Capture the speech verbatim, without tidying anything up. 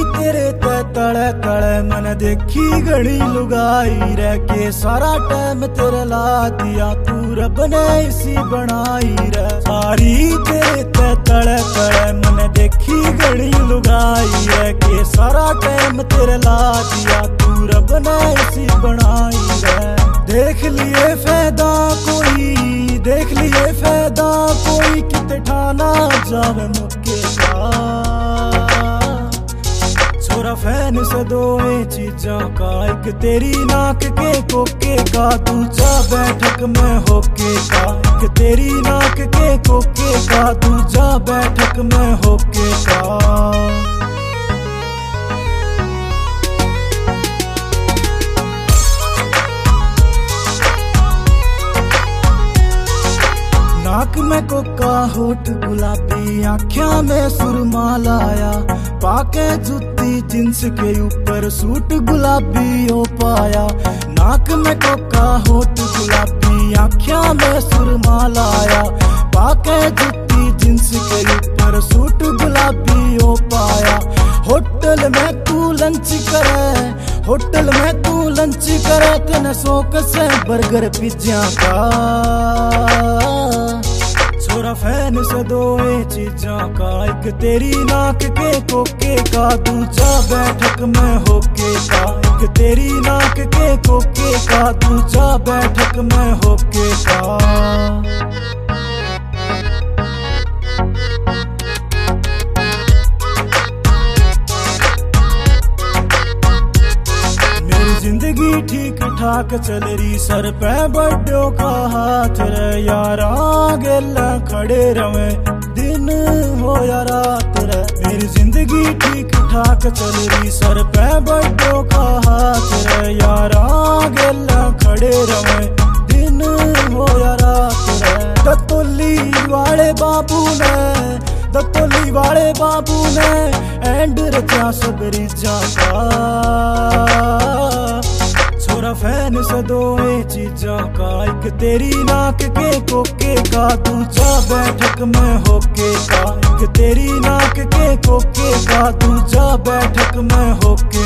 तेरे ते तले तले मन देखी घड़ी लुगाई रह के सारा टाइम तेरे ला दिया तू रब ने इसी बनाई रे। सारी तेरे ते तले तले मन देखी घड़ी लुगाई रह के सारा टाइम तेरे ला दिया तू रब ने इसी बनाई रे। देख लिए फायदा कोई देख लिए फायदा कोई किते ठाना जावे मुक्के का छोरा फैन से दो चीजा का एक तेरी नाक के कोके का दूजा बैठक में होके का एक तेरी नाक के कोके का दूजा बैठक में होके का। नाक में कोका होठ गुलाबी आँखियां में सुरमा लाया पाके जुत्ती जींस के ऊपर सूट गुलाबी हो पाया। नाक में कोका होठ गुलाबी आँखियां में सुरमा लाया पाके जुत्ती जींस के ऊपर सूट गुलाबी हो पाया। होटल में तू लंच करे होटल में तू लंच करे तेने शौक से बर्गर पिज्जा का छोरा फैन से दो चीजा का एक तेरी नाक के कोके का दूजा बैठक में होके का एक तेरी नाक के कोके का दूजा बैठक में होके का। जिंदगी ठीक ठाक चल रही सर पे बड्डों का हाथ रे यारा गेला खड़े रवे दिन हो या रात रे। मेरी जिंदगी ठीक ठाक चल रही सर पे बड्डों का हाथ रे यारा गेला खड़े रवे दिन हो या रात रे। दत्तोली वाले बाबू ने दत्तोली वाले बाबू ने एंड रचा सबरी जाता छोरा फैन से दो चीजा का एक तेरी नाक के कोके का दूजा बैठक में होके का एक तेरी नाक के कोके का दूजा बैठक में होके